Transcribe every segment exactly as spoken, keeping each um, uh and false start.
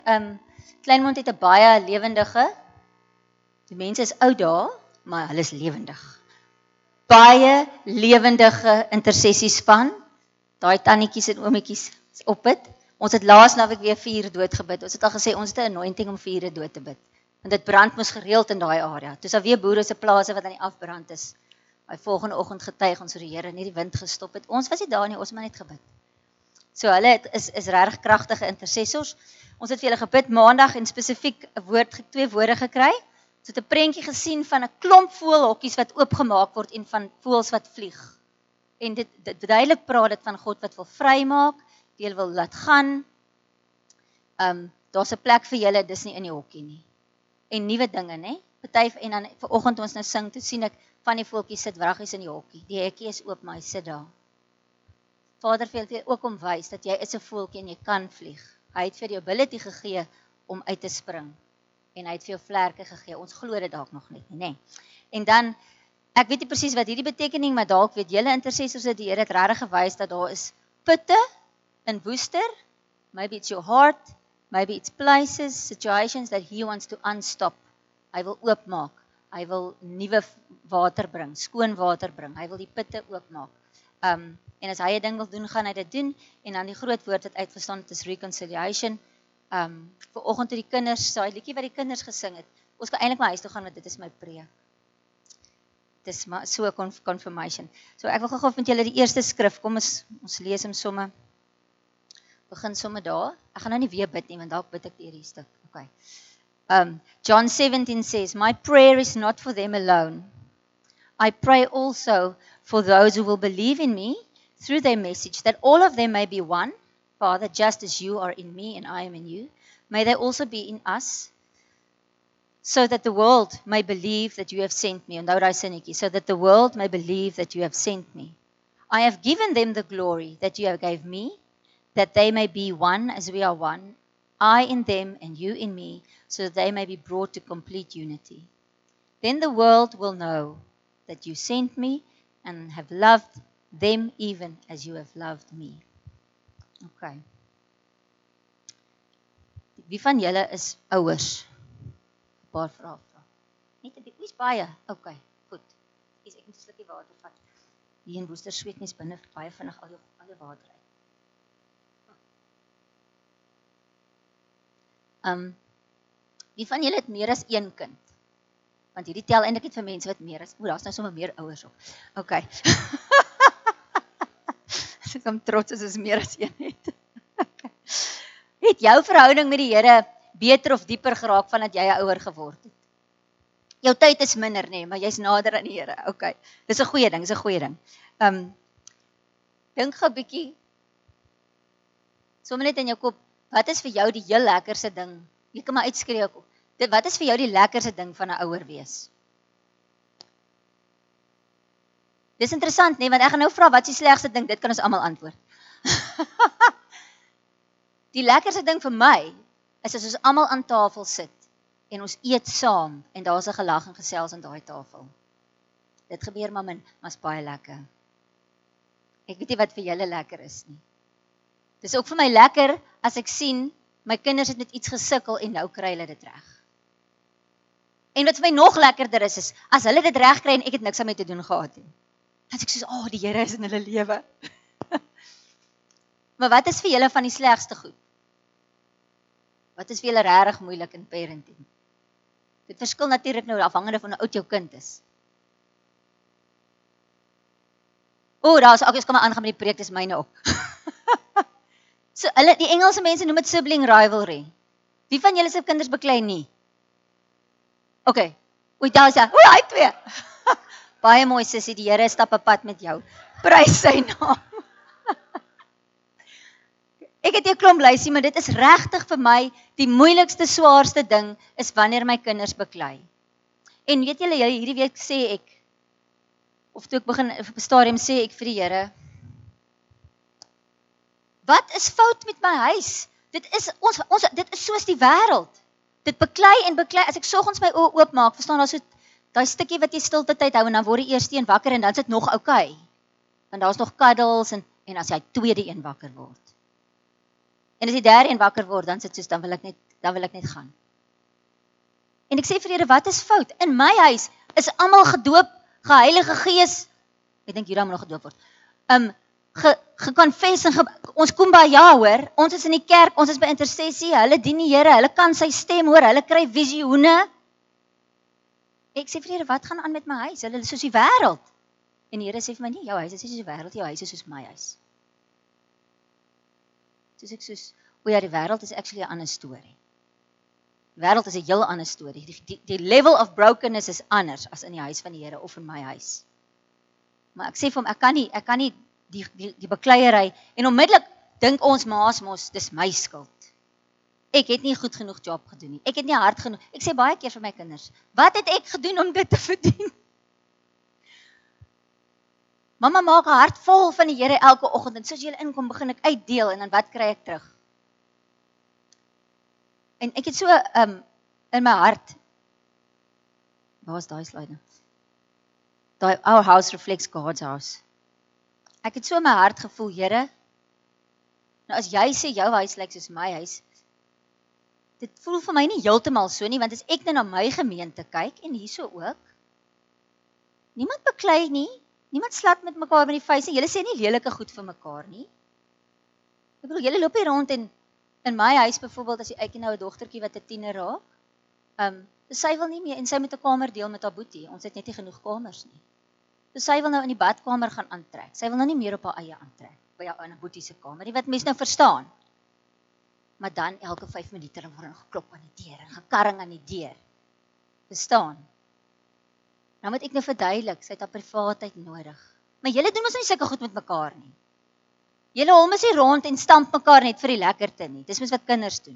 Um, Kleinmond het 'n baie lewendige, die mense is oud daar, maar hulle is lewendig. Baie lewendige intersessiespan, daai tannetjies en oometjies is op dit. Ons het laas naweek weer vier dood gebid. Ons het al gesê ons het 'n anointing om vier dood te bid. Want dit brand moes gereeld in daai area. Dis al weer boere se plase wat aan die afbrand is. Hy volgende oggend getuig ons oor die Here, net die wind gestop het. Ons was nie daar nie, ons het maar net gebid. So hulle het, is is regtig kragtige intercessors. Ons het vir hulle gebid maandag en spesifiek 'n woord, twee woorde gekry. Ons het 'n prentjie gesien van 'n klomp voëlhokkies wat oopgemaak word en van voëls wat vlieg. En dit, dit duidelik praat dit van God wat wil vrymaak, die wil laat gaan. Um, daar's 'n plek vir julle, dis nie in die hokkie nie. En nuwe dinge, né? Party en dan vanoggend ons nou sing, toe sien ek van die voeltjies sit wraggies in die hokkie. Die hekkie is oop, maar hy sit daar. Vader wil vir ook om wys dat jy is 'n voeltjie en jy kan vlieg. Hy het vir jou ability gegee om uit te spring. En hy het vir jou vlerke gegee. Ons glo dit dalk nog net nie, né? En dan, ek weet nie presies wat hierdie betekening, maar dalk weet julle intercessors dat die Here het regtig gewys dat daar is putte in Woester. Maybe it's your heart, maybe it's places, situations that he wants to unstop. Hy wil oopmaak. Hy wil nuwe water bring, skoon water bring. Hy wil die putte oopmaak. Um, en as hy 'n ding wil doen, gaan hy dit doen. En dan die groot woord wat uitgestaan het is reconciliation. Um, Vanoggend toe die kinders, daai liedjie wat die kinders gesing het. Ons kan eintlik maar huis toe gaan want dit is my preek. Dit is maar so 'n confirmation. So ek wil gou-gou met julle die eerste skrif. Kom ons ons lees hom somme. Begin somme daar. Ek gaan nou nie weer bid nie want dalk bid ek deur hierdie stuk. Okay. Um, John seventeen says, "My prayer is not for them alone. I pray also for those who will believe in me through their message, that all of them may be one. Father, just as you are in me and I am in you, may they also be in us, so that the world may believe that you have sent me." Onthou daai sinnetjie, so that the world may believe that you have sent me. I have given them the glory that you have gave me, that they may be one as we are one, I in them and you in me, so that they may be brought to complete unity. Then the world will know that you sent me and have loved them even as you have loved me. Okay. Wie van julle is ouers? 'n Paar vrae vra. Net 'n bietjie baie. Okay, goed. Is ek moet 'n slukkie water vat. Hier in Woester sweet mens binne baie vinnig al jou al jou water uit. Um, wie van julle het meer as een kind? Want hierdie tel eintlik net vir mense wat meer as, o, daar's nou sommer meer ouers op. Okay. Ek kom trots as ons meer as een het. Okay. Het jou verhouding met die Here beter of dieper geraak vandat jy 'n ouer geword het? Jou tyd is minder, nee, maar jy's nader aan die Here. Okay. Dis 'n goeie ding, dis 'n goeie ding. Um, dink gou 'n bietjie, sommer net in jou kop, wat is vir jou die heel lekkerste ding? Jy kan maar uitskree ook. Dit, wat is vir jou die lekkerste ding van 'n ouer wees? Dis interessant, nee, want ek gaan nou vra, wat is die slegste ding? Dit kan ons almal antwoord. Die lekkerste ding vir my, is as ons almal aan tafel sit, en ons eet saam, en daar's 'n gelag en gesels aan daai tafel. Dit gebeur maar min, maar is baie lekker. Ek weet nie wat vir julle lekker is nie. Dis ook vir my lekker, as ek sien, my kinders het met iets gesukkel, en nou kry hulle dit reg. En wat vir my nog lekkerder is, is, as hulle dit reg kry, en ek het niks aan my te doen gehad nie. Dan sê ek soos, oh, die Here is in hulle lewe. Maar wat is vir julle van die slegste goed? Wat is vir julle regtig moeilik in parenting? Dit verskil natuurlik nou afhangende van hoe oud jou kind is. O, daar is, ek kan maar aangaan met die preek, dis myne ook. So, hulle, die Engelse mense noem dit sibling rivalry. Wie van julle se kinders beklei nie? Okay, oei, daar is hy, oei, hy twee. Baie mooi sussie, die Here stap 'n pad met jou. Prys sy naam. Ek het 'n klomp lysie, maar dit is regtig vir my die moeilikste, swaarste ding is wanneer my kinders beklei. En weet julle, hierdie week sê ek, of toe ek begin op 'n stadium sê ek vir die Here, wat is fout met my huis? Dit is ons ons dit is soos die wêreld. Dit beklei en beklei. As ek soggens my oë oopmaak, verstaan daar so daai stukkie wat jy stilte tyd hou en dan word die eerste een wakker en dan is dit nog oukei. Want daar's nog cuddles en en as hy tweede een wakker word. En as die derde een wakker word, dan sit soos dan wil ek net dan wil ek net gaan. En ek sê vir die Here, wat is fout? In my huis is almal gedoop, Heilige Gees, ek dink Judah moet nog gedoop word, um, ge, geconfess en ge, ons kom by ja hoor, ons is in die kerk, ons is by intersessie, hulle dien die Here, hulle kan sy stem hoor, hulle kry visioene. Ek sê vir die Here, wat gaan aan met my huis? Hulle is soos die wêreld. En die Here sê vir my, nie, jou huis is nie soos die wêreld, jou huis is soos my huis. Soos ek soos, o ja, die wêreld is actually 'n ander storie. Die wêreld is 'n heel ander storie. Die, die, die level of brokenness is anders as in die huis van die Here of in my huis. Maar ek sê vir hom, ek kan nie, ek kan nie die, die, die bekleierery, en onmiddellik dink ons maas mos, dis my skuld. Ek het nie goed genoeg job gedoen nie. Ek het nie hard genoeg. Ek sê baie keer vir my kinders, wat het ek gedoen om dit te verdien? Mamma maak 'n hart vol van die Here elke oggend, en soos jy inkom, begin ek uitdeel, en dan wat kry ek terug? En ek het so um, in my hart, waar is daai slide nou? Daai, our house reflects God's house. Ek het so in my hart gevoel, Here, nou as jy sê jou huis lyk soos my huis, dit voel vir my nie heeltemal so nie, want as ek nou na my gemeente kyk, en hierso ook, niemand beklei nie, niemand slat met mekaar met die vuis nie, julle sê nie lelike goed vir mekaar nie. Ek bedoel, julle loop hier rond en in my huis byvoorbeeld, as ek nou 'n dogtertjie wat 'n tiener raak, um, sy wil nie meer, en sy moet 'n kamer deel met haar boetie, ons het net nie genoeg kamers nie. So sy wil nou in die badkamer gaan aantrek, sy wil nou nie meer op haar eie aantrek, by haar in 'n boetie se kamer, die wat mense nou verstaan. Maar dan elke vyf minute dan word er geklop aan die deur, en gekarring aan die deur. Verstaan? Nou moet ek nou verduidelik, sy het haar privaatheid nodig. Maar julle doen mos nie sulke goed met mekaar nie. Julle hom is nie rond en stamp mekaar net vir die lekkerte nie. Dis mos wat kinders doen.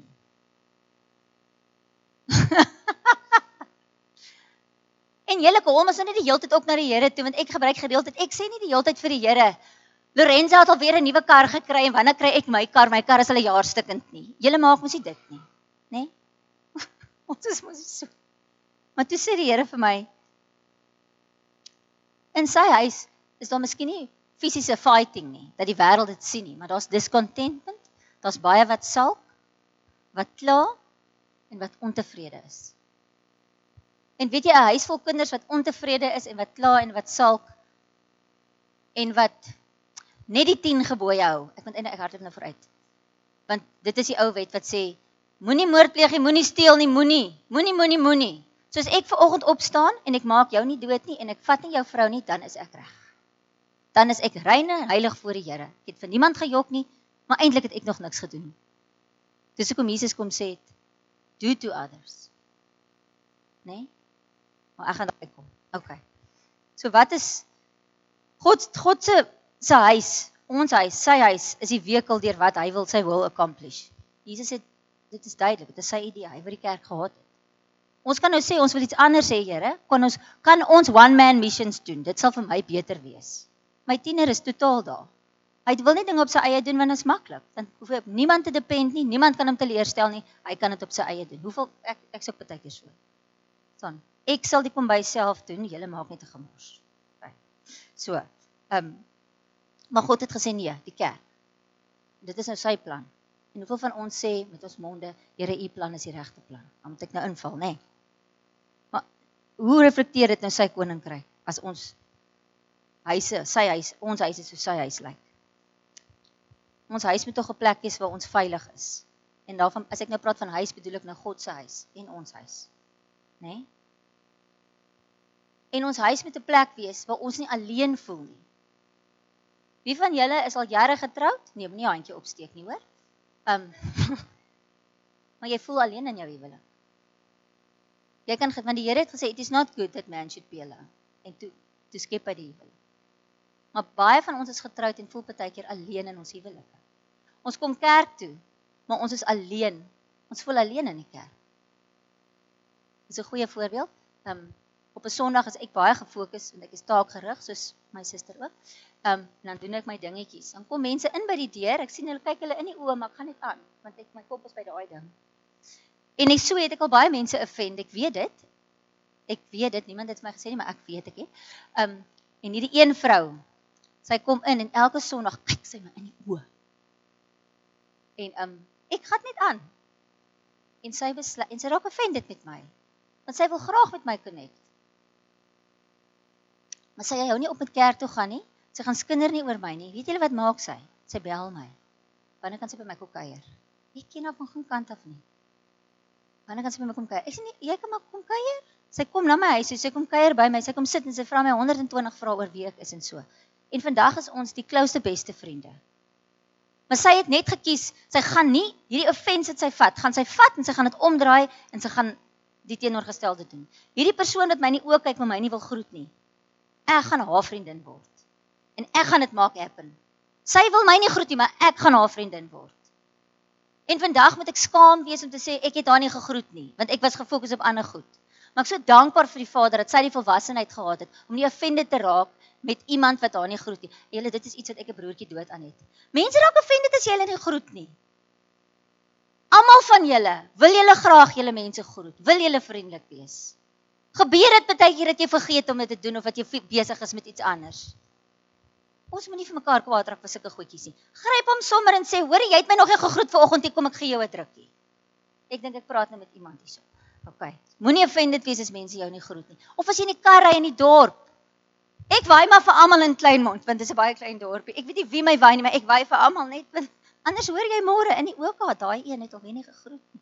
En julle kom ons nou nie die hele tyd ook na die Here toe, want ek gebruik gereeld dit. Ek sê nie die hele tyd vir die Here, Lorenza het alweer 'n nuwe kar gekry, en wanneer kry ek my kar? My kar is al 'n jaar stukkend nie. Julle maak mos nie dit nie, né? Ons is mos so. Maar toe sê die Here vir my, in sy huis is daar miskien nie fisiese fighting nie, dat die wêreld dit sien nie, maar daar's discontentment, daar's baie wat sulk, wat kla, en wat ontevrede is. En weet jy, 'n huis vol kinders wat ontevrede is, en wat kla, en wat sulk, en wat net die tien gebooie hou, ek moet eintlik ek hardloop nou vooruit, want dit is die ou wet wat sê, moenie moord pleeg nie, moenie steel nie, moenie, moenie, moenie, moenie. Soos ek vanoggend opstaan, en ek maak jou nie dood nie, en ek vat nie jou vrou nie, dan is ek reg. Dan is ek rein en heilig voor die Here. Ek het vir niemand gejok nie, maar eintlik het ek nog niks gedoen. Dis hoekom Jesus kom sê het, do to others. Nee? Maar ek gaan daarby kom. Okay. So wat is, God, God se, se huis, ons huis, sy huis, is die vehikel deur wat hy wil sy wil accomplish. Jesus het, dit is duidelik, dit is sy idee, hy wat die kerk gehad het. Ons kan nou sê, ons wil iets anders sê, Here, kan ons, kan ons one-man missions doen, dit sal vir my beter wees. My tiener is totaal daar. Hy wil nie dinge op sy eie doen, want dit is maklik. Dan hoef hy op niemand te depend nie, niemand kan hom teleurstel nie, hy kan dit op sy eie doen. Hoeveel, ek, ek sê ook partykeer so. Dan, ek sal die kombuis self doen, julle maak net 'n gemors. Okay. So, um, maar God het gesê nee, die kerk. Dit is nou sy plan. En hoeveel van ons sê met ons monde, Here, u plan is die regte plan. Dan moet ek nou inval, nê? Nee. Maar hoe reflekteer dit nou sy koninkryk as ons huise, sy huis, ons huis is so sy huis lyk? Ons huis moet tog 'n plek wees waar ons veilig is. En daarvan, as ek nou praat van huis, bedoel ek nou God se huis en ons huis. Nê? Nee? En ons huis moet 'n plek wees waar ons nie alleen voel nie. Wie van julle is al jare getroud? Nee, moenie jou handjie opsteek nie, hoor. Um, maar jy voel alleen in jou huwelik. Jy kan, want die Here het gesê, it is not good that man should be alone. En toe, toe skep hy die huwelik. Maar baie van ons is getroud en voel partykeer alleen in ons huwelike. Ons kom kerk toe, maar ons is alleen. Ons voel alleen in die kerk. Dis 'n goeie voorbeeld. Um, op 'n Sondag is ek baie gefokus en ek is taakgerig, soos my suster ook. Um, en dan doen ek my dingetjies. Dan kom mense in by die deur, ek sien hulle kyk hulle in die oë, maar ek gaan net aan, want ek my kop is by daai ding. En ek so het ek al baie mense offend, ek weet dit. Ek weet dit, niemand het vir my gesê nie, maar ek weet ek het. Um, en hierdie een vrou, sy kom in en elke Sondag kyk sy my in die oë. En um, ek gaan net aan. En sy besluit en sy raak offended met my. Want sy wil graag met my connect. Maar sy hou nie op met kerk toe gaan nie. Sy gaan skinder nie oor my nie. Weet julle wat maak sy? Sy bel my. Wanneer kan sy by my kom kuier? Ek ken haar van geen kant af nie. Wanneer kan sy by my kom kuier? Ek sê nie, jy kan maar kom kuier. Sy kom na my huis, sy kom kuier by my, sy kom sit en sy vra my honderd en twintig vrae oor wie ek is en so. En vandag is ons die close beste vriende. Maar sy het net gekies, sy gaan nie, hierdie offense wat sy vat, gaan sy vat en sy gaan dit omdraai en sy gaan die teenoorgestelde doen. Hierdie persoon wat my nie oë kyk, maar my nie wil groet nie. Ek gaan haar vriendin word. En ek gaan dit maak happen. Sy wil my nie groet nie, maar ek gaan haar vriendin word. En vandag moet ek skaam wees om te sê, ek het haar nie gegroet nie, want ek was gefokus op ander goed. Maar ek so dankbaar vir die Vader, dat sy die volwassenheid gehad het, om nie offended te raak met iemand wat haar nie groet nie. Julle, dit is iets wat ek 'n broertjie dood aan het. Mense raak offended as jy hulle nie groet nie. Almal van julle, wil julle graag julle mense groet, wil julle vriendelik wees. Gebeur dit baie keer dat jy vergeet om dit te doen, of dat jy besig is met iets anders. Ons moet nie vir mekaar kwaad raak vir sulke goedjies nie. Gryp hom sommer en sê, hoor, jy het my nog nie gegroet vanoggend nie, kom ek gee jou 'n drukkie. Ek dink ek praat nou met iemand hierso. OK. Moenie offended wees as mense jou nie groet nie. Of as jy in die kar ry in die dorp. Ek waai maar vir almal in Kleinmond, want dit is 'n baie klein dorpie. Ek weet nie wie my waai nie, maar ek waai vir almal net, want anders hoor jy môre in die oka, daai een het alweer nie gegroet nie.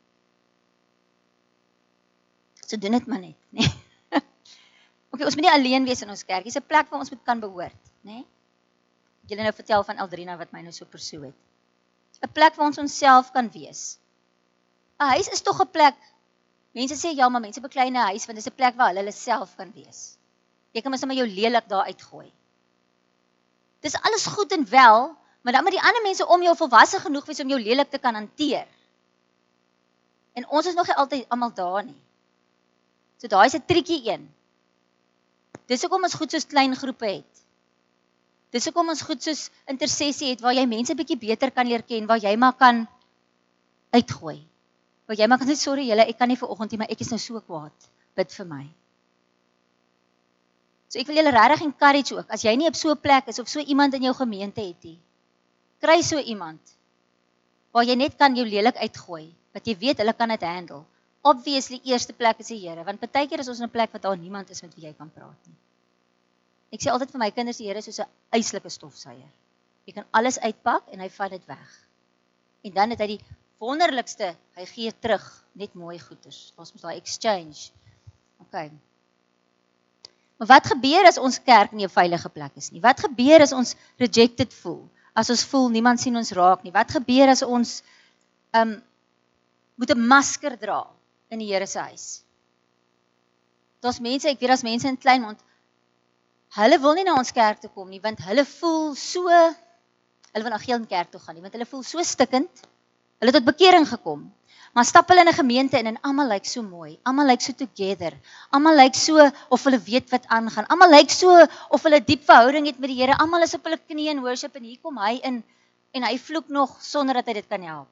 So doen dit maar net, né? OK, ons moet nie alleen wees in ons kerk. Dis 'n plek waar ons moet kan behoort, né? Julle nou vertel van Eldrina wat my nou so persoe het. 'n Plek waar ons onsself kan wees. 'n Huis is tog 'n plek. Mense sê ja, maar mense beklei 'n huis want dit is 'n plek waar hulle hulle self kan wees. Jy kan mos net jou lelik daar uitgooi. Dis alles goed en wel, maar dan moet die ander mense om jou volwasse genoeg wees om jou lelik te kan hanteer. En ons is nog nie altyd almal daar nie. So daai is 'n triekie een. Dis hoekom ons goed soos klein groepe het. Dis hoekom ons goed soos intersessie het, waar jy mense bietjie beter kan leer ken, waar jy maar kan uitgooi. Waar jy maar kan sê, sorry julle, ek kan nie vanoggend nie, maar ek is nou so kwaad. Bid vir my. So ek wil julle regtig encourage ook, as jy nie op so 'n plek is, of so iemand in jou gemeente het nie, kry so iemand, waar jy net kan jou lelik uitgooi, wat jy weet, hulle kan dit handle. Obviously, eerste plek is die Here, want partykeer is ons in 'n plek wat daar niemand is met wie jy kan praat nie. Ek sê altyd vir my kinders, die Here is soos 'n yslike stofsuier. Jy kan alles uitpak en hy vat dit weg. En dan het hy die wonderlikste, hy gee terug, net mooi goeders. Ons moet daai exchange. OK. Maar wat gebeur as ons kerk nie 'n veilige plek is nie? Wat gebeur as ons rejected voel? As ons voel niemand sien ons raak nie? Wat gebeur as ons um moet 'n masker dra in die Here se huis? Daar's mense, ek weet daar's mense in Kleinmond, hulle wil nie na ons kerk toe kom nie, want hulle voel so, hulle wil na geen kerk toe gaan nie, want hulle voel so stikkend, hulle het tot bekering gekom, maar stap hulle in 'n gemeente in en almal lyk so mooi, almal lyk so together, almal lyk so of hulle weet wat aangaan, almal lyk so of hulle diep verhouding het met die Here, almal is op hulle knieë in worship, en hier kom hy in, en hy vloek nog, sonder dat hy dit kan help.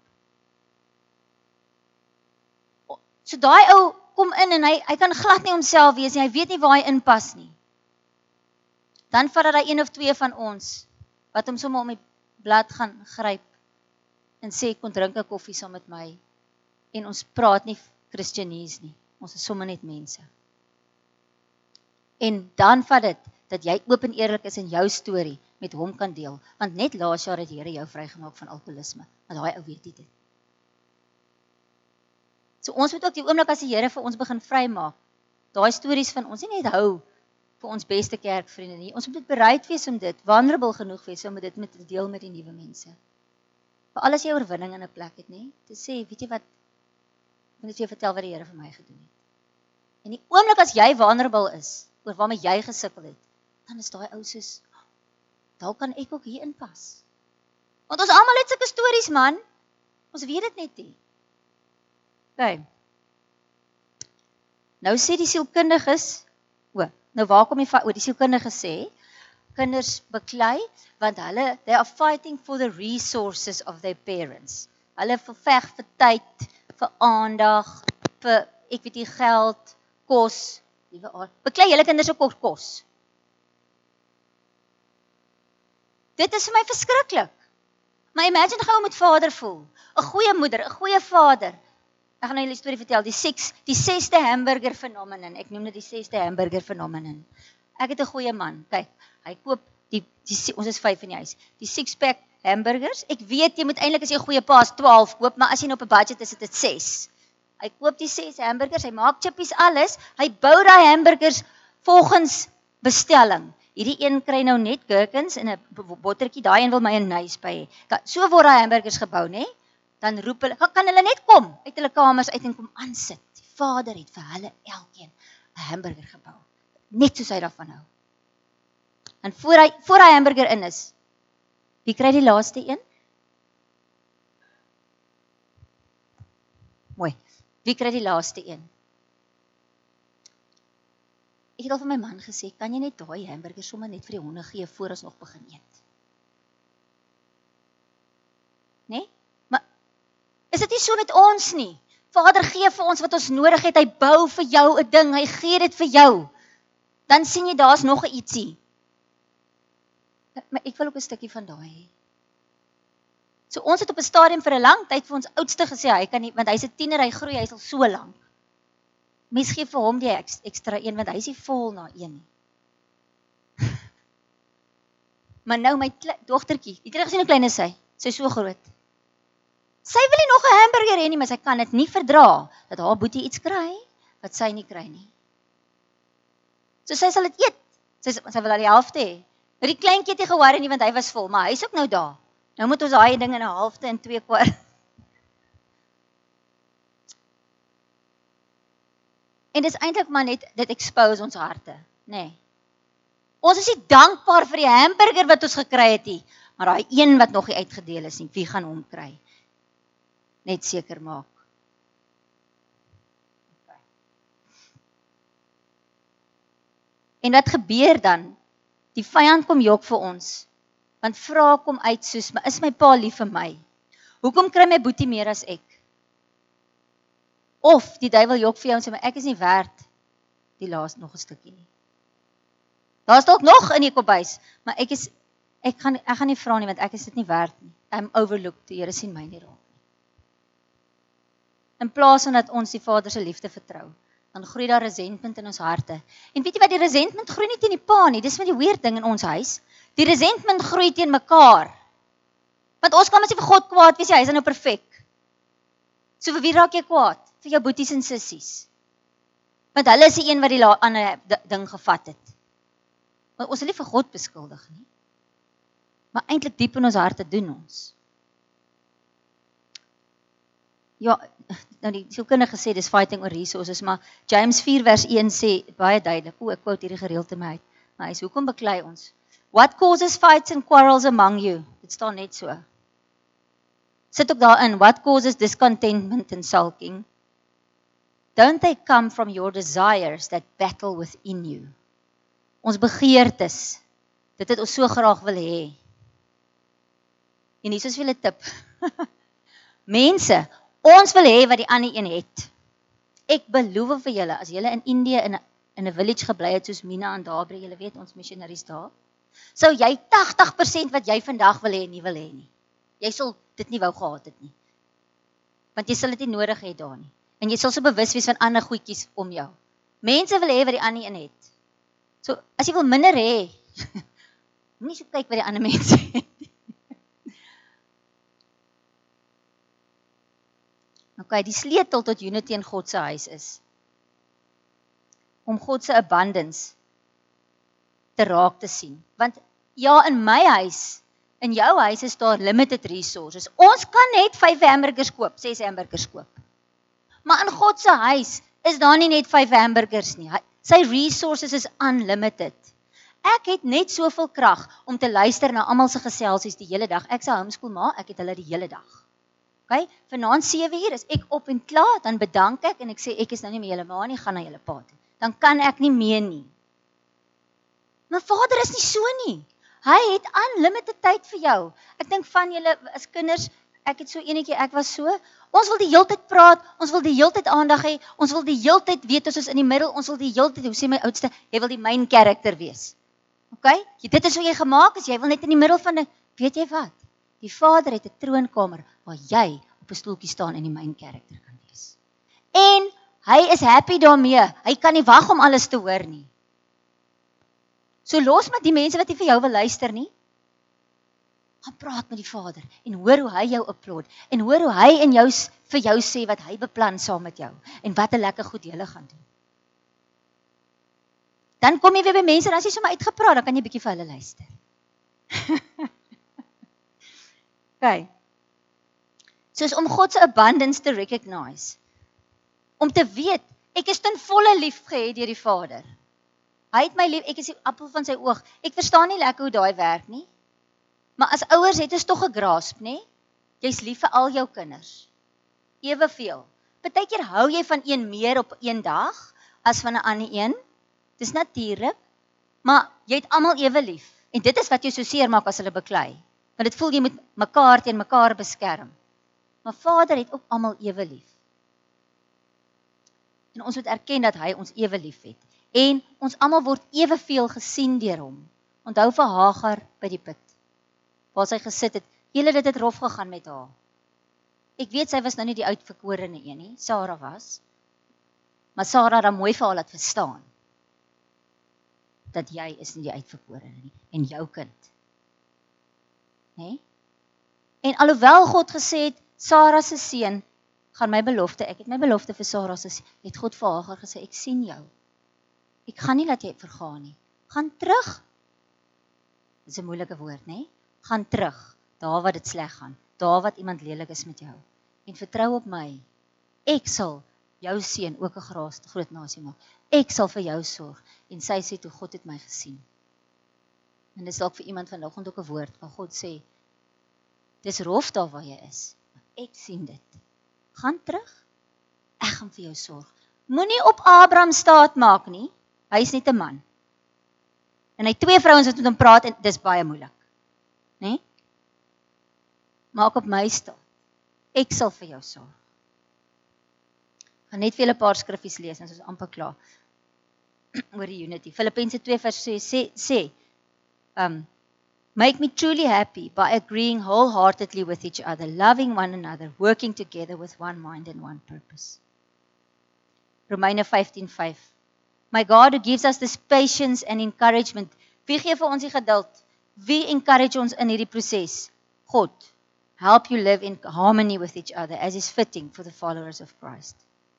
So daai ou kom in, en hy, hy kan glad nie homself wees nie, hy weet nie waar hy inpas nie. Dan vat dat hy een of twee van ons, wat hom sommer om die blad gaan gryp, en sê, kom drink 'n koffie saam met my, en ons praat nie Christianese nie, ons is sommer net mense. En dan vat dit, dat jy oop en eerlik is in jou storie, met hom kan deel, want net laas jaar het die Here jou vrygemaak van alkoholisme, want daai ou weet nie dit. So ons moet ook die oomblik as die Here vir ons begin vrymaak, daai stories van ons nie net hou, vir ons beste kerkvriende nie, ons moet dit bereid wees om dit, vulnerable genoeg wees, om dit met te deel met die nuwe mense. Vir alles jy oorwinning in 'n plek het, nie, te sê, weet jy wat, ek moet net vir jou vertel wat die Here vir my gedoen het. En die oomblik as jy vulnerable is, oor waarmee jy gesukkel het, dan is daai ou soos, dalk kan ek ook hier inpas. Want ons almal het sulke stories, man, ons weet dit net nie. Okay. Nou sê die sielkundiges, o, nou waar kom die, o, die sielkundiges sê, kinders beklei, want hulle, they are fighting for the resources of their parents. Hulle verveg vir tyd, vir aandag, vir, ek weet nie, geld, kos, liewe aard, beklei julle kinders ook kos, kos. Dit is vir my verskriklik. Maar imagine gou hoe moet vader voel, 'n goeie moeder, 'n goeie vader, ek gaan nou julle storie vertel, die seks, die sesde hamburger phenomenon, ek noem dit die sesde hamburger phenomenon. Ek het 'n goeie man, kyk, hy koop die, die ons is vyf in die huis, die six pack hamburgers, ek weet jy moet eintlik as jy 'n goeie pa is twaalf koop, maar as jy nou op 'n budget is, is dit ses. Hy koop die ses hamburgers, hy maak chippies alles, hy bou daai hamburgers volgens bestelling. Hierdie een kry nou net gherkins en 'n bottertjie, daai een wil mayonnaise by hê. So word daai hamburgers gebou, né? Dan roep hulle, kan hulle net kom uit hulle kamers uit en kom aansit. Die Vader het vir hulle elkeen 'n hamburger gebou, net soos hy daarvan hou. En voor hy voor hy hamburger in is, wie kry die laaste een? Mooi. Wie kry die laaste een? Ek het al vir my man gesê, kan jy net daai hamburger sommer net vir die honde gee voor ons nog begin eet? Nee? Maar is dit nie so met ons nie? Vader gee vir ons wat ons nodig het, hy bou vir jou 'n ding, hy gee dit vir jou. Dan sien jy daar's nog 'n ietsie. Maar ek wil ook 'n stukkie van daai hê. So ons het op 'n stadium vir 'n lang tyd vir ons oudste gesê, hy kan nie, want hy's 'n tiener, hy groei, hy's al so lank. Mens gee vir hom die ekstra een, want hy is nie vol na een nie. Maar nou my dogtertjie, het jy gesien hoe klein is sy? Sy is so groot. Sy wil nie nog 'n hamburger hê nie, maar sy kan dit nie verdra, dat haar boetie iets kry, wat sy nie kry nie. So sy sal dit eet, sy, sy wil al die helfte hê. Nou die kleintjie het nie gehoor nie, want hy was vol, maar hy is ook nou daar. Nou moet ons daai ding in 'n halfte en twee kwart. En dis eintlik maar net, dit expose ons harte, nê. Nee. Ons is nie dankbaar vir die hamburger wat ons gekry het nie, maar daai een wat nog nie uitgedeel is nie, wie gaan hom kry? Net seker maak. Okay. En wat gebeur dan? Die vyand kom jok vir ons, want vra kom uit soos, maar is my pa lief vir my? Hoekom kry my boetie meer as ek? Of die duiwel jok vir jou en sê, maar ek is nie werd die laaste nog 'n stukkie nie. Daar's dalk nog in die kophuis, maar ek is, ek gaan, ek gaan nie vra nie, want ek is dit nie werd nie. I'm overlooked, die Here sien my nie raak. In plaas van dat ons die Vader se liefde vertrou, dan groei daar resentment in ons harte. En weet jy wat, die resentment groei nie teen die pa nie, dis met die weird ding in ons huis. Die resentment groei teen mekaar. Want ons kan mos nie vir God kwaad wees, hy is nou perfek. So vir wie raak jy kwaad? Vir jou boeties en sissies. Want hulle is die een wat die ander ding gevat het. Want ons wil nie vir God beskuldig nie. Maar eintlik diep in ons harte doen ons. Ja, nou die sielkundige sê dis fighting oor resources, maar James vier vers een sê baie duidelik, o ek quote hierdie gereelde my uit, maar hy sê, hoekom beklei ons? What causes fights and quarrels among you? Dit staan net so. Sit ook daarin, what causes discontentment and sulking? Don't they come from your desires that battle within you? Ons begeertes, dit het ons so graag wil hê. En hier is vir 'n tip. Mense, ons wil hê wat die ander een het. Ek beloof vir julle, as julle in Indië in 'n in 'n village gebly het soos Mina en Dabri, julle weet ons missionaries daar, sou jy tagtig persent wat jy vandag wil hê nie wil hê nie. Jy sal dit nie wou gehad het nie. Want jy sal dit nie nodig hê daar nie. En jy sal so bewus wees van ander goedjies om jou. Mense wil hê wat die ander een het. So, as jy wil minder hê, moenie so kyk wat die ander mense het. Okay, die sleutel tot unity in God se huis is om God se abundance te raak te sien. Want ja, in my huis, in jou huis is daar limited resources. Ons kan net vyf hamburgers koop, ses hamburgers koop. Maar in God se huis is daar nie net vyf hamburgers nie. Sy resources is unlimited. Ek het net soveel krag om te luister na almal se geselsies die hele dag. Ek se homeschool ma, ek het hulle die hele dag. Okay, vanaand sewe uur is ek op en klaar, dan bedank ek en ek sê ek is nou nie meer julle ma nie, gaan na julle pa toe. Dan kan ek nie meer nie. Maar Vader is nie so nie. Hy het unlimited tyd vir jou. Ek dink van julle as kinders, ek het so enetjie, ek was so, ons wil die heeltyd praat, ons wil die heeltyd aandag hê, ons wil die heeltyd weet ons is in die middel, ons wil die heeltyd, hoe sê my oudste, jy wil die main character wees. Okay? Dit is hoe jy gemaak is, jy wil net in die middel van die, weet jy wat? Die Vader het 'n troonkamer waar jy op 'n stoeltjie staan en die main character kan wees. En hy is happy daarmee. Hy kan nie wag om alles te hoor nie. So los met die mense wat nie vir jou wil luister nie. Gaan praat met die Vader en hoor hoe hy jou applaud en hoor hoe hy in jou vir jou sê wat hy beplan saam met jou en wat 'n lekker goed julle gaan doen. Dan kom jy weer by mense en as jy sommer uitgepraat, dan kan jy bietjie vir hulle luister. Okay. Soos om God se abundance te recognize. Om te weet, ek is ten volle lief gehad deur die Vader. Hy het my lief, ek is die appel van sy oog. Ek verstaan nie lekker hoe daai werk nie. Maar as ouers het ons tog gegrasp, nê? Jy's lief vir al jou kinders. Eweveel. Partykeer hou jy van een meer op een dag as van 'n ander een. Dis natuurlik, maar jy het almal ewe lief. En dit is wat jou so seer maak as hulle beklei. Want dit voel jy moet mekaar teen mekaar beskerm. Maar Vader het ook almal ewe lief. En ons moet erken dat hy ons ewe lief het. En ons almal word eweveel gesien deur hom. Onthou vir Hagar by die put. Waar sy gesit het, julle dit het rof gegaan met haar. Ek weet sy was nou nie die uitverkorene een nie, Sarah was. Maar Sarah het dan mooi vir haar laat verstaan. Dat jy is nie die uitverkorene nie, en jou kind. Nee? En alhoewel God gesê het, Sarah se seun gaan my belofte, ek het my belofte vir Sarah se seun, het God vir Hagar gesê, ek sien jou. Ek gaan nie laat jy vergaan nie. Gaan terug. Dit is 'n moeilike woord, nee? Gaan terug, daar wat dit sleg gaan, daar wat iemand lelik is met jou. En vertrou op my. Ek sal jou seun ook 'n groot groot nasie maak. Ek sal vir jou sorg. En sy sê toe, God het my gesien. En dis dalk vir iemand vanoggend ook 'n woord waar God sê, dis rof daar waar jy is, maar ek sien dit. Gaan terug. Ek gaan vir jou sorg. Moenie op Abraham staat maak nie. Hy is net 'n man. En hy twee vrouens wat met hom praat en dis baie moeilik. Nee? Maak op my staat. Ek sal vir jou sorg. Ek gaan net vir julle 'n paar skriffies lees en ons is amper klaar. Oor die unity. Filippense twee vers sê, sê, sê um, make me truly happy by agreeing wholeheartedly with each other, loving one another, working together with one mind and one purpose. Romeine vyftien vyf. My God who gives us this patience and encouragement. Wie gee vir ons die geduld? Wie encourage ons in hierdie proses? God. Help you live in harmony with each other as is fitting for the followers of Christ.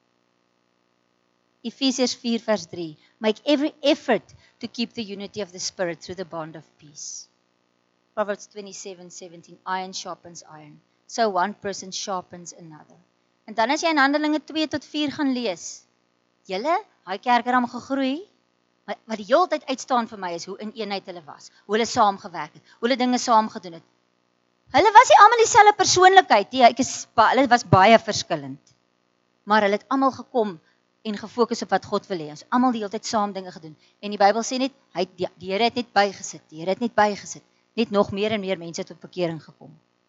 Ephesians four vers three. Make every effort to keep the unity of the Spirit through the bond of peace. Proverbs twenty-seven seventeen. Iron sharpens iron. So one person sharpens another. En dan as jy in Handelinge twee tot vier gaan lees. Julle, hy kerk het hom gegroei. Wat, wat die hele tyd uitstaan vir my is hoe in eenheid hulle was. Hoe hulle saam gewerk het. Hoe hulle dinge saam gedoen het. Hulle was nie almal dieselfde persoonlikheid nie. Ek is hulle was baie verskillend. Maar hulle het almal gekom en gefokus op wat God wil hê. Ons almal die hele tyd saam dinge gedoen. En die Bybel sê net, hy die, die Here het net bygesit. Die Here het net bygesit. Net nog meer en meer mense tot bekering gekom.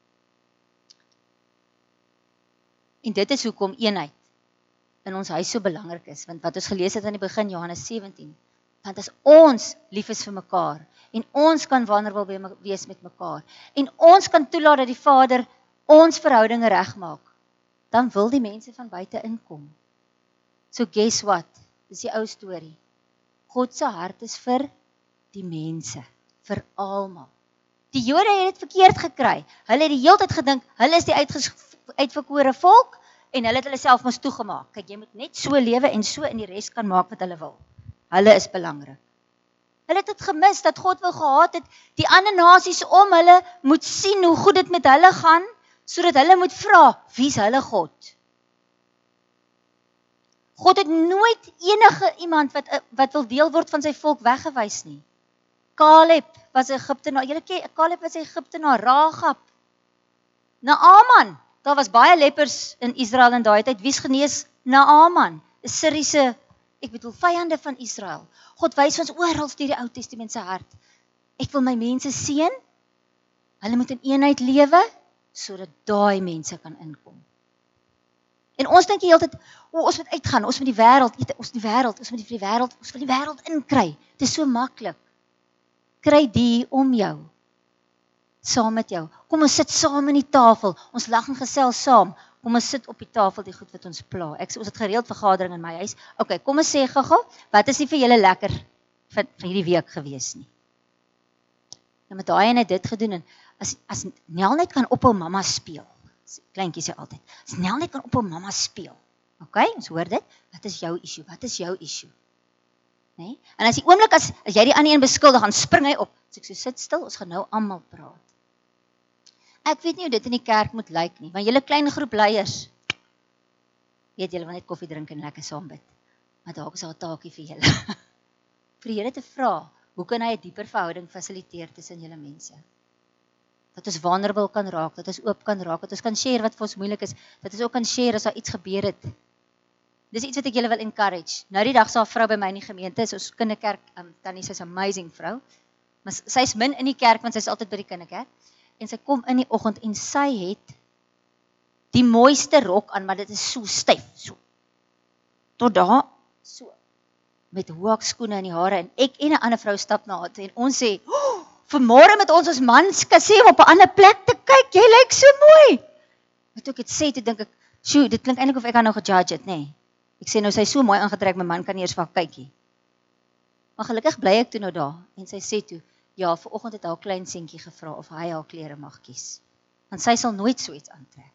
En dit is hoekom eenheid in ons huis so belangrik is. Want wat ons gelees het aan die begin, Johannes sewentien. Want as ons lief is vir mekaar, en ons kan vulnerable wees met mekaar, en ons kan toelaat dat die Vader ons verhoudinge regmaak, dan wil die mense van buite inkom. So guess what? Dis die ou storie. God se hart is vir die mense, vir almal. Die Jode het dit verkeerd gekry. Hulle het die hele tyd gedink, hulle is die uitverkore volk, en hulle het hulle self mos toegemaak. Kyk, jy moet net so lewe en so in die res kan maak wat hulle wil. Hulle is belangrik. Hulle het dit gemis, dat God wil gehad het, die ander nasies om hulle moet sien hoe goed dit met hulle gaan, sodat hulle moet vra, wie is hulle God? God het nooit enige iemand wat, wat wil deel word van sy volk weggewys nie. Caleb was Egiptenaar, julle ken, Caleb was Egiptenaar, Rahab, Naaman, daar was baie lepers in Israel in daai tyd, wie's genees? Naaman, 'n Syriese, ek bedoel, vyande van Israel. God wys ons oral deur die Ou Testament se hart. Ek wil my mense seën, hulle moet in eenheid lewe, sodat daai mense kan inkom. En ons dink die hele tyd, o, ons moet uitgaan, ons moet die wêreld, ons moet die wêreld, ons moet die wêreld, ons wil die wêreld inkry. Dit is so maklik. Kry die om jou, saam met jou. Kom ons sit saam aan die tafel, ons lag en gesels saam. Kom ons sit op die tafel die goed wat ons pla. Ek sê ons het gereeld vergadering in my huis. OK, kom ons sê gou-gou, wat is nie vir julle lekker vir, vir hierdie week gewees nie. En met daai en het dit gedoen en as as Nel net kan ophou mamma speel. Kleintjie sê altyd, as Nel net kan ophou mamma speel. OK, ons hoor dit. Wat is jou issue? Wat is jou issue? Nee? En as die oomblik as as jy die ander een beskuldig, gaan spring hy op. As ek so sit stil, ons gaan nou almal praat. Ek weet nie hoe dit in die kerk moet lyk nie, want julle klein groep leiers, weet julle wil net koffie drink en lekker saam bid. Maar dalk is daar 'n taakie vir julle. Vir die Here te vra, hoe kan hy 'n dieper verhouding fasiliteer tussen julle mense? Dat ons vulnerable kan raak, dat ons oop kan raak, dat ons kan share wat vir ons moeilik is, dat ons ook kan share as daar iets gebeur het. Dis iets wat ek julle wil encourage. Nou die dag sal 'n vrou by my in die gemeente, is ons kinderkerk, um, Tannie, sy's 'n amazing vrou, maar sy's min in die kerk, want sy's altyd by die kinderkerk, en sy kom in die oggend, en sy het die mooiste rok aan, maar dit is so styf, so, tot daar, so, met hoekskoene in die hare, en ek en 'n ander vrou stap na haar toe, en ons sê, oh, vanmôre met ons as mans, kan sê om op 'n ander plek te kyk, jy lyk so mooi. Wat ek het sê, toe dink ek, sjoe, dit klink eintlik of ek haar nou gejudge het, nee. Ek sê nou, sy is so mooi aangetrek, my man kan nie eers vir haar kykie. Maar gelukkig bly ek toe nou daar, en sy sê toe, ja, vanoggend het haar klein seentjie gevra of hy haar klere mag kies. Want sy sal nooit so iets aantrek.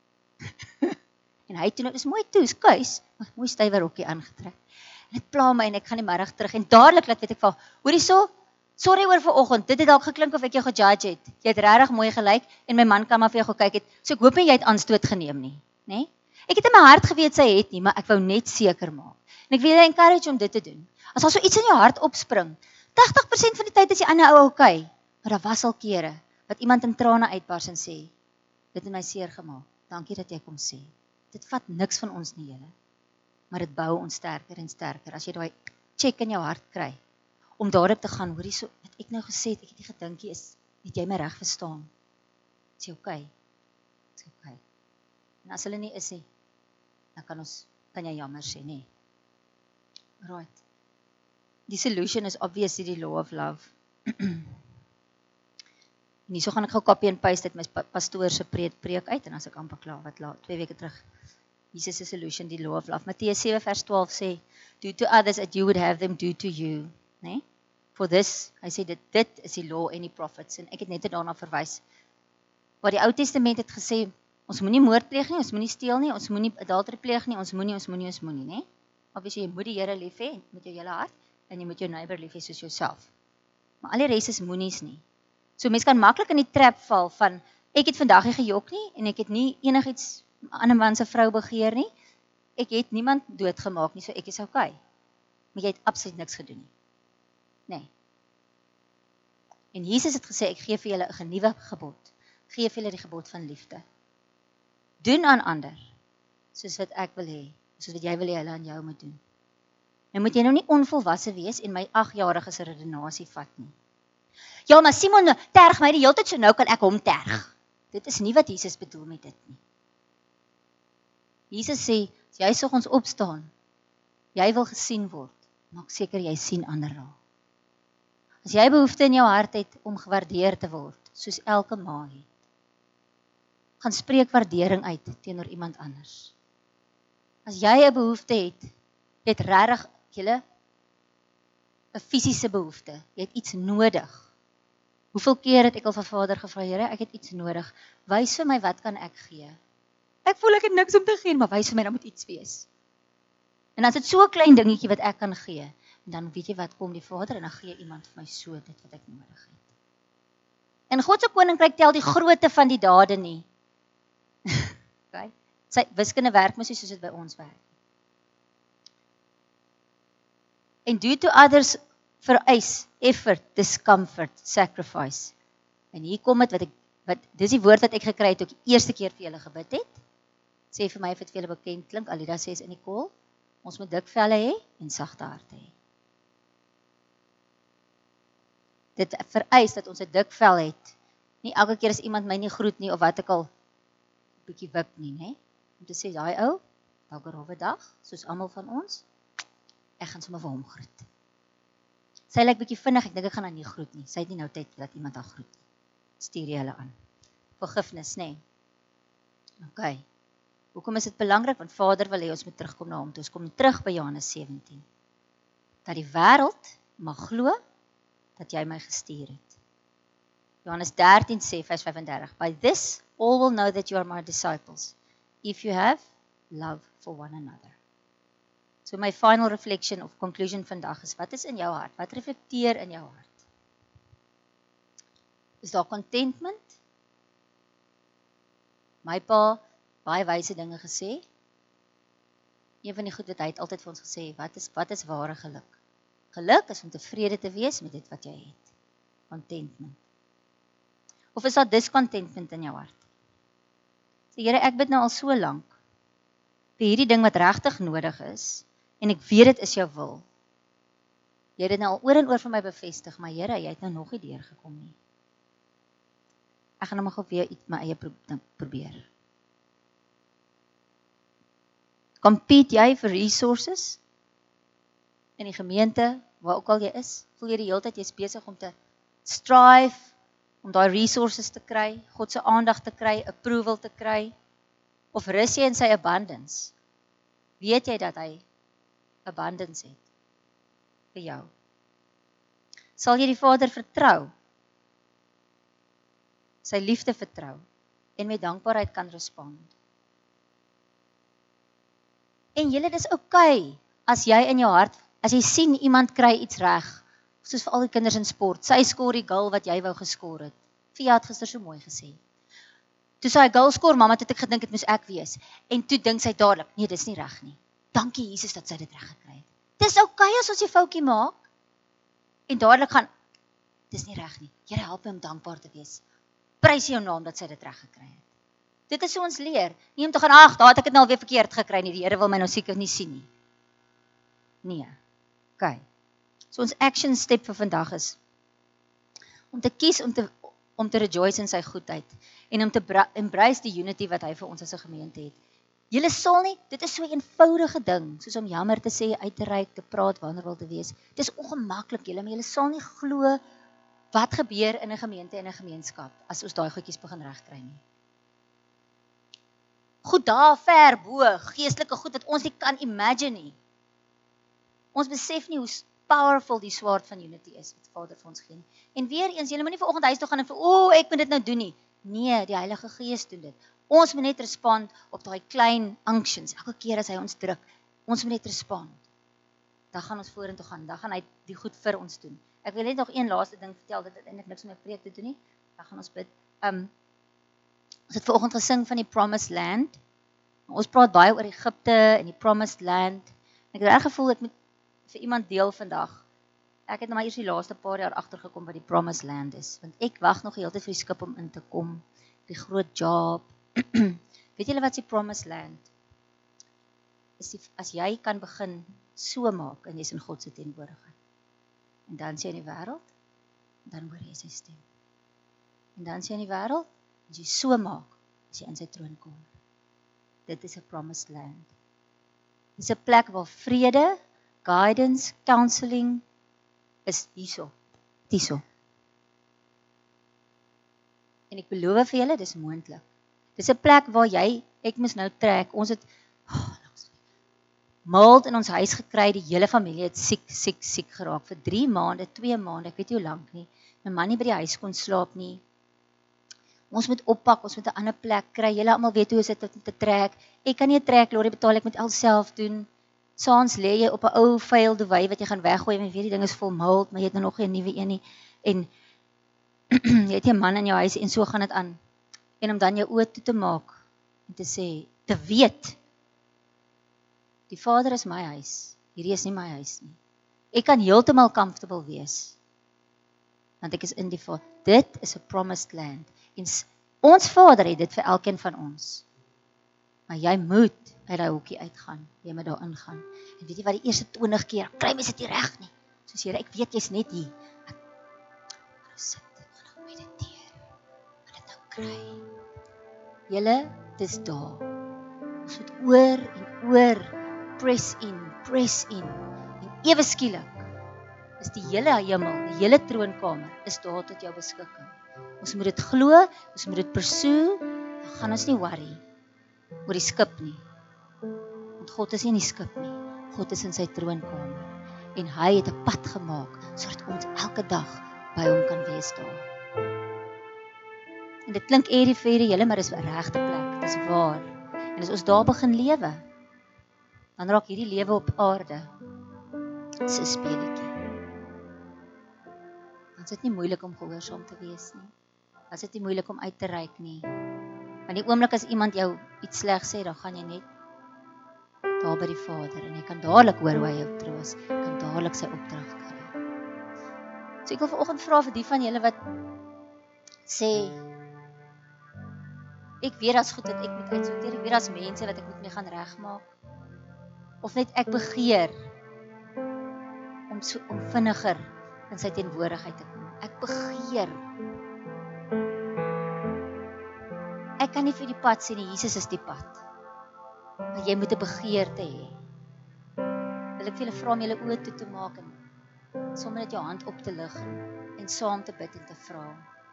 En hy toe nou, is mooi toe, is kuis, maar mooi stywe rokkie aangetrek. En dit pla my en ek gaan die middag terug en dadelik laat weet ek van, hoorie so, sorry oor vanoggend, dit het dalk geklink of ek jou gejudge het. Jy het regtig mooi gelyk en my man kan maar vir jou gekyk het. So ek hoop nie jy het aanstoot geneem nie, né? Ek het in my hart geweet sy het nie, maar ek wou net seker maak. En ek wil jou encourage om dit te doen. As daar so iets in jou hart opspring, tagtig persent van die tyd is die ander ou okay, maar daar was al kere wat iemand in trane uitbars en sê, dit het my seer gemaak. Dankie dat jy kom sê. Dit vat niks van ons nie, julle. Maar dit bou ons sterker en sterker as jy daai check in jou hart kry. Om daarop te gaan, hoorie so, wat ek nou gesê het, ek het die gedinkie is, het jy my reg verstaan? Is jy okay? Is jy okay? En as hulle nie is nie, dan kan ons, kan jy jammer sê, nee. Right. Die solution is obviously die law of love. En hierso gaan ek gou copy and paste dit my pastoor se preek, preek uit, en as ek amper klaar, wat laat, twee weke terug, Jesus se solution, die law of love. Matteus sewe vers twaalf sê, do to others as you would have them do to you. Nee? For this, hy sê dit, dit is die law en die prophets, en ek het net daarna verwys, waar die Ou Testament het gesê, ons moenie moord pleeg nie, ons moenie steel nie, ons moenie adultery pleeg nie, ons moenie, ons moenie, ons moenie, nee? Obviously, jy moet die Here lief hê met jou hele hart, en jy moet jou neighbor lief hê soos jouself. Maar al die res is moenies nie. So mens kan maklik in die trap val van, ek het vandag nie gejok nie, en ek het nie enigiets ander man se vrou begeer nie, ek het niemand doodgemaak nie, so ek is okay. Maar jy het absoluut niks gedoen nie. Nee. En Jesus het gesê, ek gee vir julle 'n genuwe gebod. Gee vir julle die gebod van liefde. Doen aan ander, soos wat ek wil hê, soos wat jy wil hê hulle aan jou moet doen. Nou moet jy nou nie onvolwasse wees en my agjarige se redenasie vat nie. Ja, maar Simon terg my die hele tyd, so nou kan ek hom terg. Dit is nie wat Jesus bedoel met dit nie. Jesus sê, as jy soggens opstaan, jy wil gesien word, maak seker jy sien ander raak. As jy behoefte in jou hart het om gewaardeer te word, soos elke ma het, gaan spreek waardering uit teenoor iemand anders. As jy 'n behoefte het, jy het regtig, julle, 'n fisiese behoefte, jy het iets nodig. Hoeveel keer het ek al van Vader gevra, Here, ek het iets nodig, wys vir my wat kan ek gee? Ek voel ek het niks om te gee, maar wys vir my, dan moet iets wees. En as dit so 'n klein dingetjie wat ek kan gee, en dan weet jy wat, kom die Vader, en dan gee iemand vir my so dit wat ek nodig het. En God se koninkryk tel die grootte van die dade nie. Okay? Sy wiskunde werk mos nie soos dit by ons werk. En do to others vereis effort, discomfort, sacrifice. En hier kom dit wat ek wat dis die woord wat ek gekry het toe ek die eerste keer vir julle gebid het. Sê vir my of dit vir julle bekend klink. Alida sê is in die kol. Ons moet dik velle hê en sagte harte hê. Dit vereis dat ons 'n dik vel het. Nie elke keer as iemand my nie groet nie of wat ek al bietjie wip nie, nê? Om te sê daai ou, dalk 'n rowwe dag, soos almal van ons. Ek gaan sommer vir hom groet. Sy lyk bietjie vinnig, ek dink ek gaan haar nie groet nie. Sy het nie nou tyd dat iemand haar groet nie. Stuur jy hulle aan. Vergifnis, nê? Okay. Hoekom is dit belangrik? Want Vader wil hê ons moet terugkom na hom toe. Ons kom terug by Johannes sewentien. Dat die wêreld mag glo dat jy my gestuur het. Johannes dertien sê vers vyf en dertig. By this all will know that you are my disciples, if you have love for one another. So my final reflection of conclusion vandag is, wat is in jou hart? Wat reflekteer in jou hart? Is daar contentment? My pa, baie wyse dinge gesê. Een van die goed wat hy het altyd vir ons gesê, wat is, wat is ware geluk? Geluk is om tevrede te wees met dit wat jy het. Contentment. Of is daar discontentment in jou hart? Sê, Here, ek bid nou al so lank vir hierdie ding wat regtig nodig is, en ek weet dit is jou wil. Jy het dit nou al oor en oor vir my bevestig, maar Here, jy het nou nog nie deurgekom nie. Ek gaan nou maar gou weer iets my eie pro- ding probeer. Compete jy vir resources in die gemeente, waar ook al jy is? Voel jy die hele tyd jy is besig om te strive, om daai resources te kry, God se aandag te kry, approval te kry? Of rus jy in sy abundance? Weet jy dat hy abundance het vir jou? Sal jy die Vader vertrou? Sy liefde vertrou en met dankbaarheid kan respond? En julle, dis okay as jy in jou hart, as jy sien iemand kry iets reg, soos vir al die kinders in sport, sy skoor die goal wat jy wou geskoor het. Fia het gister so mooi gesê. Toe sy goal skoor, mamma, het ek gedink het moes ek wees. En toe dink sy dadelik, nee, dis nie reg nie. Dankie Jesus dat sy dit reg gekry het. Dis okay as ons die foutjie maak. En dadelik gaan, dis nie reg nie. Here, help my om dankbaar te wees. Prys jou naam dat sy dit reg gekry het. Dit is hoe ons leer. Nie om te gaan, ag, daar het ek dit nou alweer verkeerd gekry nie. Die Here wil my nou seker nie sien nie. Nee. Okay. So ons action step vir vandag is om te kies om te om te rejoice in sy goedheid en om te embrace die unity wat hy vir ons as 'n gemeente het. Julle sal nie, dit is so 'n eenvoudige ding, soos om jammer te sê, uit te reik, te praat, wonderwil te wees. Dit is ongemaklik julle, maar julle sal nie glo wat gebeur in 'n gemeente en 'n gemeenskap as ons daai goedjies begin regkry nie. Goed daar ver bo, geestelike goed wat ons nie kan imagine nie. Ons besef nie hoe powerful die swaard van unity is wat Vader vir ons gee. En weer eens, julle moet nie vanoggend huis toe gaan en vir, o, ek moet dit nou doen nie. Nee, die Heilige Gees doen dit. Ons moet net respond op daai klein unctions. Elke keer as hy ons druk, ons moet net respond. Dan gaan ons vorentoe gaan. Dan gaan hy die goed vir ons doen. Ek wil net nog een laaste ding vertel, dit het eintlik niks met my preek te doen nie. Dan gaan ons bid. Um, ons het vanoggend gesing van die Promised Land. Ons praat baie oor Egipte en die Promised Land. Ek het reg gevoel ek moet vir iemand deel vandag. Ek het nou maar eers die laaste paar jaar agtergekom wat die Promised Land is, want ek wag nog die hele tyd vir die skip om in te kom, die groot job. Weet julle wat is die Promised Land? Is die, as jy kan begin so maak en jy's in God se teenwoordigheid. En dan sien jy in die wêreld, dan hoor jy sy stem. En dan sien jy in die wêreld, as jy so maak, as jy in sy troon kom. Dit is 'n Promised Land. Dit is 'n plek waar vrede, guidance, counseling is hierso, hierso. En ek beloof vir julle, dis moontlik. Dis 'n plek waar jy, ek moes nou trek, ons het oh, mild in ons huis gekry, die hele familie het siek, siek, siek geraak vir drie maande, twee maande, ek weet nie hoe lank nie. My man nie by die huis kon slaap nie. Ons moet oppak, ons moet 'n ander plek kry. Julle almal weet hoe is dit om te trek. Ek kan nie 'n trek lorry betaal, ek moet alself doen. Saans lê jy op 'n ou vuil duwy wat jy gaan weggooi en jy weet die ding is vol mild, maar jy het nou nog 'n nuwe een nie. En jy het 'n man in jou huis en so gaan dit aan. En om dan jou oë toe te maak en te sê, te weet, die Vader is my huis, hierdie is nie my huis nie. Ek kan heeltemal comfortable wees, want ek is in die Vader. Dit is 'n Promised Land. En ons Vader het dit vir elkeen van ons. Maar jy moet uit daai hoekie uitgaan, jy moet daar ingaan. En weet jy wat, die eerste twintig keer, kry mens dit nie reg nie. Soos Here, ek weet jy's net hier. Ek sit, ek gaan nou mediteer, maar dit nou kry. Julle, dis daar. Ons moet oor en oor, press in, press in. En ewe skielik, is die hele hemel, die hele troonkamer, is daar tot jou beskikking. Ons moet dit glo, ons moet dit pursue, dan gaan ons nie worry. oor die skip nie. Want God is nie in die skip nie. God is in sy troonkamer. En hy het 'n pad gemaak, sodat ons elke dag by hom kan wees daar. En dit klink eerie vir julle, maar dis 'n regte plek, dis waar. En as ons daar begin lewe, dan raak hierdie lewe op aarde so 'n speletjie. Dan is dit nie moeilik om gehoorsaam te wees nie. Dan is dit nie moeilik om uit te reik nie. Want die oomblik as iemand jou iets sleg sê, dan gaan jy net daar by die Vader en jy kan dadelik hoor hoe hy jou troos, kan dadelik sy opdrag kry. So ek wil vanoggend vra vir die van julle wat sê, ek weet as goed dat ek moet uitsorteer, ek weet as mense wat ek moet mee gaan regmaak, of net ek begeer om, so, om vinniger in sy teenwoordigheid te kom. Ek begeer. Ek kan nie vir die pad sê nie, Jesus is die pad. Maar jy moet 'n begeerte hê. Wil ek vir julle vra om julle oë toe te maak en sommer net jou hand op te lig en saam te bid en te vra.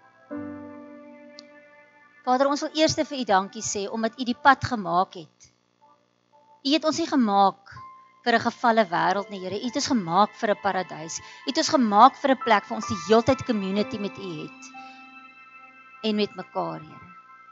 Vader, ons wil eers vir U dankie sê omdat U die pad gemaak het. U het ons nie gemaak vir 'n gevalle wêreld nie, Here. U het ons gemaak vir 'n paradys. U het ons gemaak vir 'n plek waar ons die heeltyd community met U het en met mekaar, Here.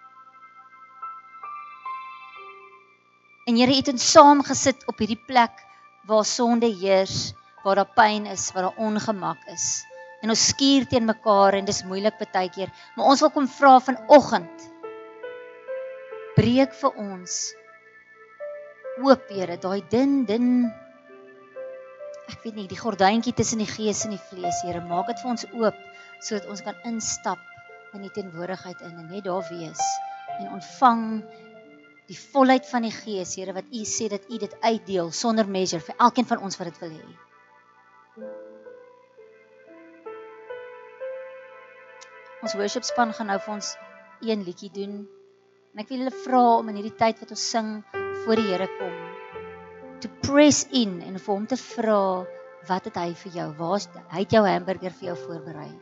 En Here, U het ons saam gesit op hierdie plek waar sonde heers, waar daar pyn is, waar daar ongemak is. En ons skuur teen mekaar en dis moeilik baie keer, maar ons wil kom vra vanoggend. Breek vir ons oop, Here, daai dun dun ek weet nie, die gordyntjie tussen die gees en die vlees, Here, maak dit vir ons oop sodat ons kan instap in die teenwoordigheid in en net daar wees en ontvang die volheid van die gees, Here, wat U sê dat U dit uitdeel sonder measure vir elkeen van ons wat dit wil hê. Ons worship span gaan nou vir ons een liedjie doen. En ek wil julle vra om in hierdie tyd wat ons sing voor die Here kom, to press in en vir hom te vra, wat het hy vir jou? Waar is, hy het jou hamburger vir jou voorberei.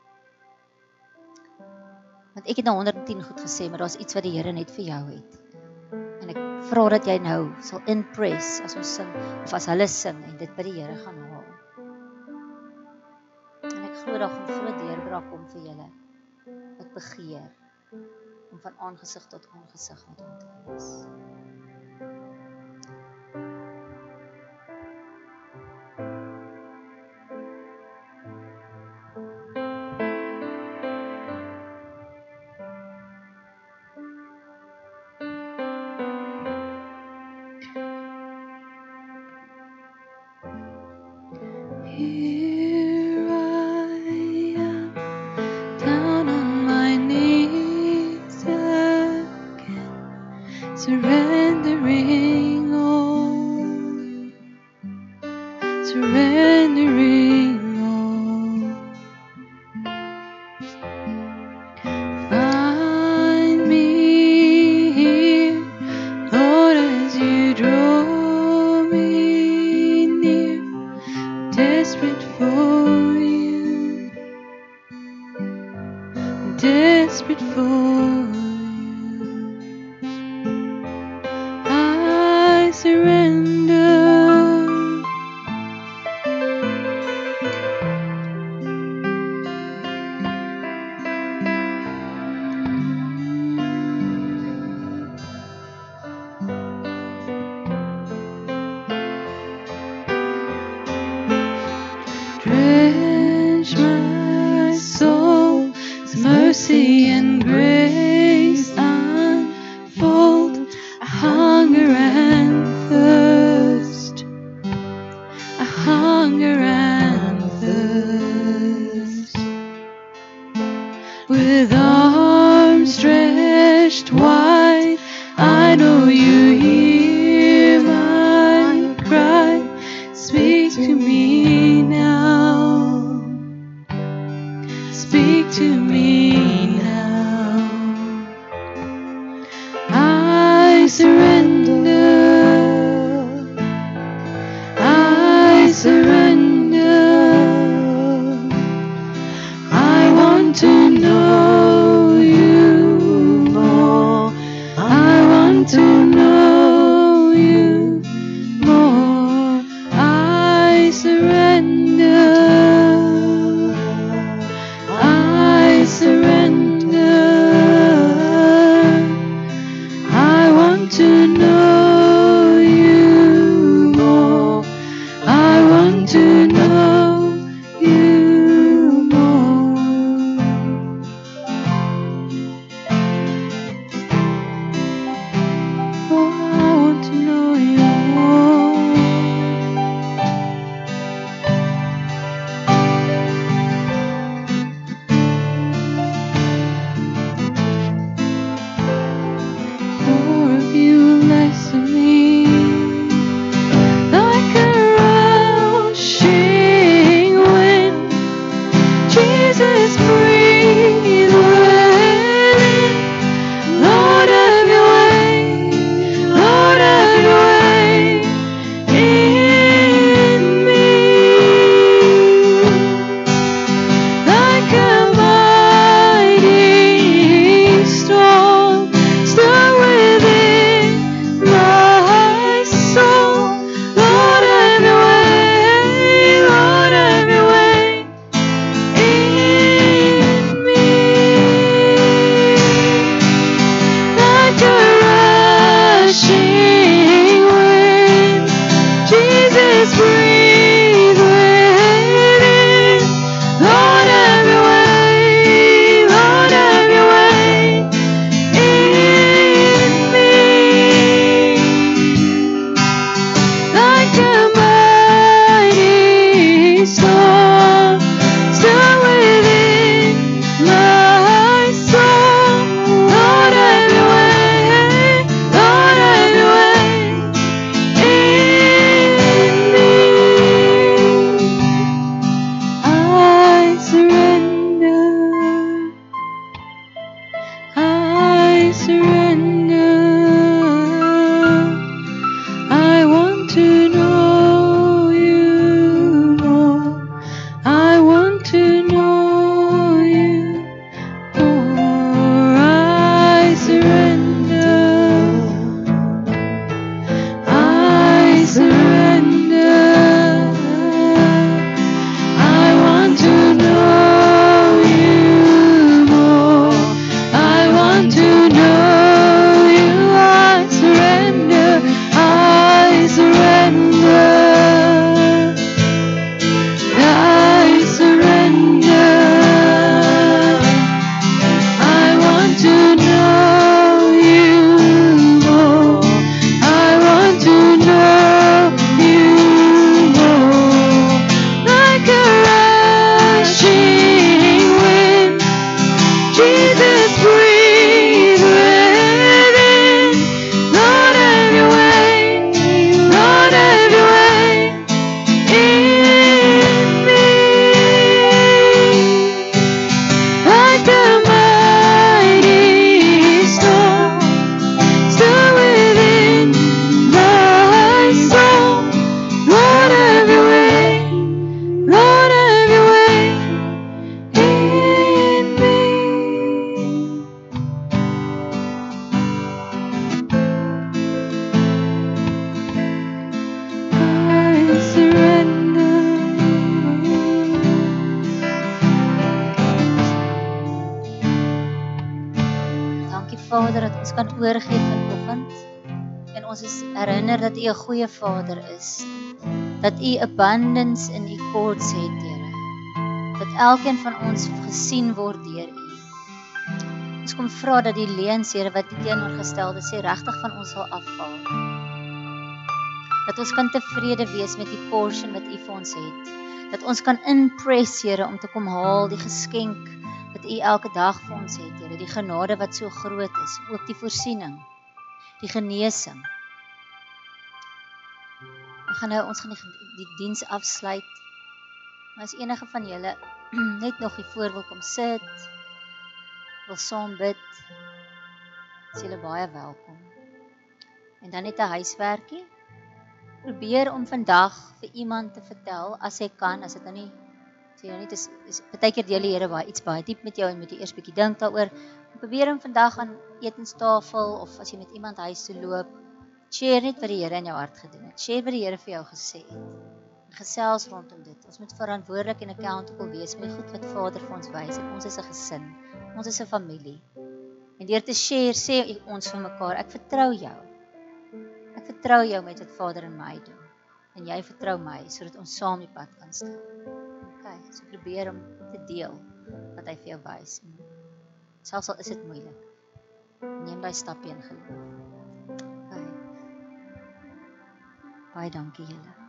Want ek het nou honderd en tien goed gesê, maar daar's iets wat die Here net vir jou het. En ek vra dat jy nou sal impress as ons sing, of as hulle sing, en dit by die Here gaan haal. En ek glo daar gaan groot deurbraak kom vir julle, wat begeer, om van aangesig tot aangesig met hom te wees. Here I am, down on my knees again, surrendering all, surrendering all. Find me here, Lord, as you draw me near, desperate for you, desperate for you. I surrender. Drench my soul's mercy and grace unfold. I hunger and thirst. I hunger and thirst. With arms stretched wide, I know you hear my cry. Speak to me now. Speak to me now. Jesus, breathe within. Lord, have your way. Lord, have your way in me. Like a mighty storm, stir within my soul. Lord, have your way. Lord, have your way in me. I surrender. I surrender. I want to know you more. I want to know you more. I surrender. I surrender. I want to know you more. I want to know you. I surrender. I surrender. I surrender. I want to know you more. I want to know you more. Like a rushing wind, Jesus, breathe within. Lord, have your way. Lord, have your way in me. Like a mighty storm, stir within my soul. Lord, have your way. Lord, have your way in me. I surrender. Dankie Vader dat ons kan oorgee vanoggend en ons is herinner dat U 'n goeie Vader is. Dat U abundance in U courts het, Here. Dat elkeen van ons gesien word deur U. Ons kom vra dat die leuns, Here, wat die teenoorgestelde sê, regtig van ons sal afval. Dat ons kan tevrede wees met die portion wat U vir ons het. Dat ons kan impress, Here, om te kom haal die geskenk wat U elke dag vir ons het, Here. Die genade wat so groot is, ook die voorsiening, die genesing. Ons gaan nou, ons gaan die, die diens afsluit. Maar as enige van julle net nog hiervoor wil kom sit, wil saam bid, is julle baie welkom. En dan net 'n huiswerkie. Probeer om vandag vir iemand te vertel, as jy kan, as dit nou nie, sê jy nie, dis, is, partykeer deel die Here baie iets baie diep met jou, en moet jy eers bietjie dink daaroor. Probeer om vandag aan etenstafel, of as jy met iemand huis toe loop, share net wat die Here in jou hart gedoen het. Share wat die Here vir jou gesê het. En gesels rondom dit. Ons moet verantwoordelik en accountable wees met die goed wat Vader vir ons wys. En ons is 'n gesin. Ons is 'n familie. En deur te share, sê ons vir mekaar, ek vertrou jou. Ek vertrou jou met wat Vader in my doen. En jy vertrou my, sodat ons saam die pad kan stap. Okay, so probeer om te deel wat hy vir jou wys. Selfs al is dit moeilik. Neem daai stapie in geloof. Okay. Baie dankie julle.